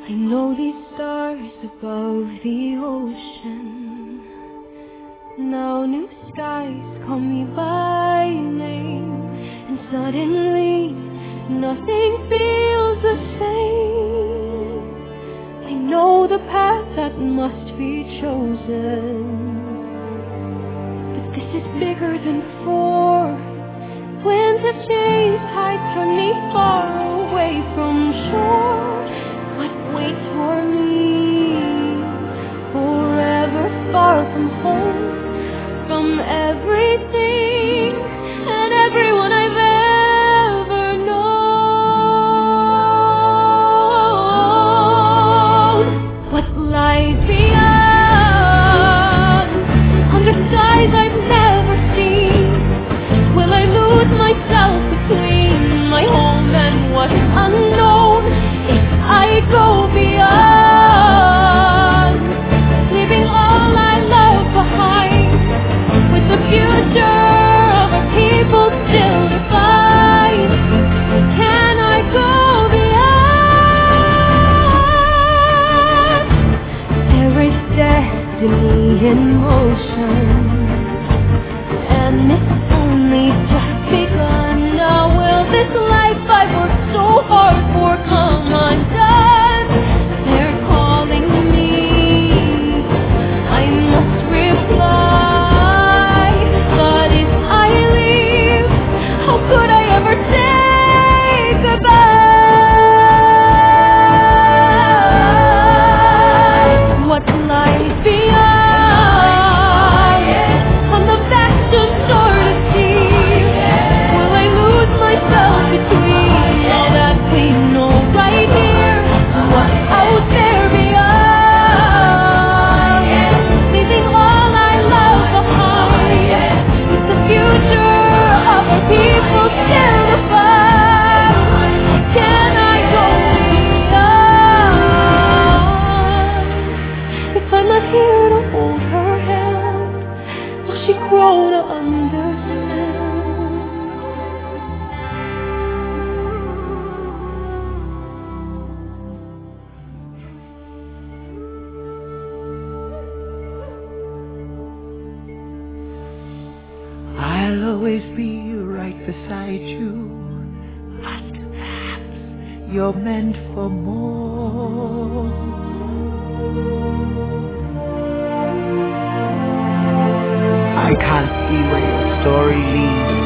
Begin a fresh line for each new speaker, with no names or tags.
I know these stars above the ocean. Now new skies call me by name, and suddenly nothing feels the same. I know the path that must be chosen, but this is bigger than before. Winds have changed, tides turn me far away from shore. What waits for me? Forever far from home, from everything and everyone I've ever known. What lies beyond, under skies I've never seen? Will I lose myself between my home and what's unknown? If I go beyond, leaving all I love behind, with the future of our people still defined, can I go beyond? There is destiny in motion, and it's only just begun. Now will this life I've worked so hard for come undone? They're calling me, I must reply. But if I leave, how could I ever say goodbye? What lies beyond, on the vast and starless sea? Will I lose myself between all that we know right here? What's out there beyond, leaving all I love behind, with the future of our people still defined? Can I go beyond? If I'm not here to hold her hand, will she grow to understand?
I'll always be right beside you, but perhaps you're meant for more. I can't see where your story leads,